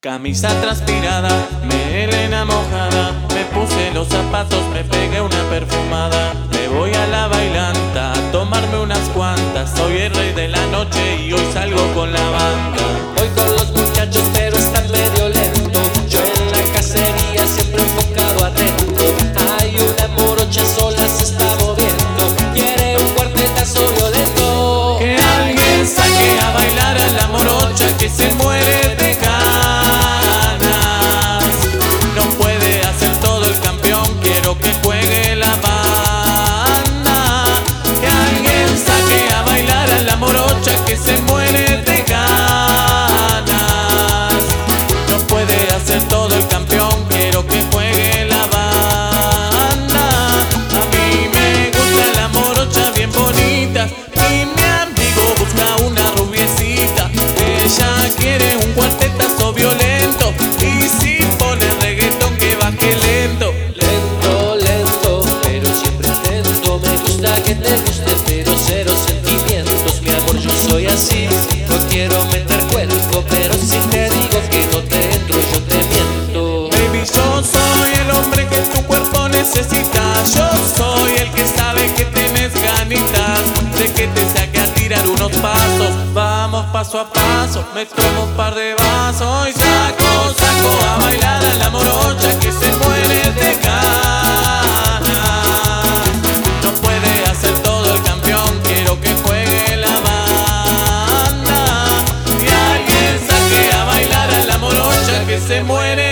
Camisa transpirada, melena mojada, me puse los zapatos, me pegué una perfumada. Me voy a la bailanta a tomarme unas cuantas. Soy el rey de la noche y hoy salgo con la banda. Voy con los muchachos pero están medio lento. Yo en la cacería siempre enfocado atento. Hay una morocha sola se está moviendo. Quiere un cuartetazo violento. Que alguien saque a bailar a la morocha que se muere de ganas. No puede hacer todo el campeón, quiero que juegue la banda. Que alguien saque a bailar a la morocha que se muere de ganas. No puede hacer todo el campeón, quiero que juegue la banda. A mí me gusta la morocha bien bonita y mi amigo busca una rubiecita. Ella quiere un cuartetazo violento y si pone reggaetón que baje lento. Lento, lento, pero siempre intento. Me gusta que te guste, pero cero sentimientos. Mi amor, yo soy así, no quiero meter cuento, pero si te digo que no te entro, yo te miento. Baby, yo soy el hombre que tu cuerpo necesita. Yo soy el que sabe que tienes ganitas de que te saque a tirar unos pasos. Vamos paso a paso, me tomo un par de vasos y saco a bailar a la morocha que se muere de ganas. No puede hacer todo el campeón, quiero que juegue la banda. Y alguien saque a bailar a la morocha que se muere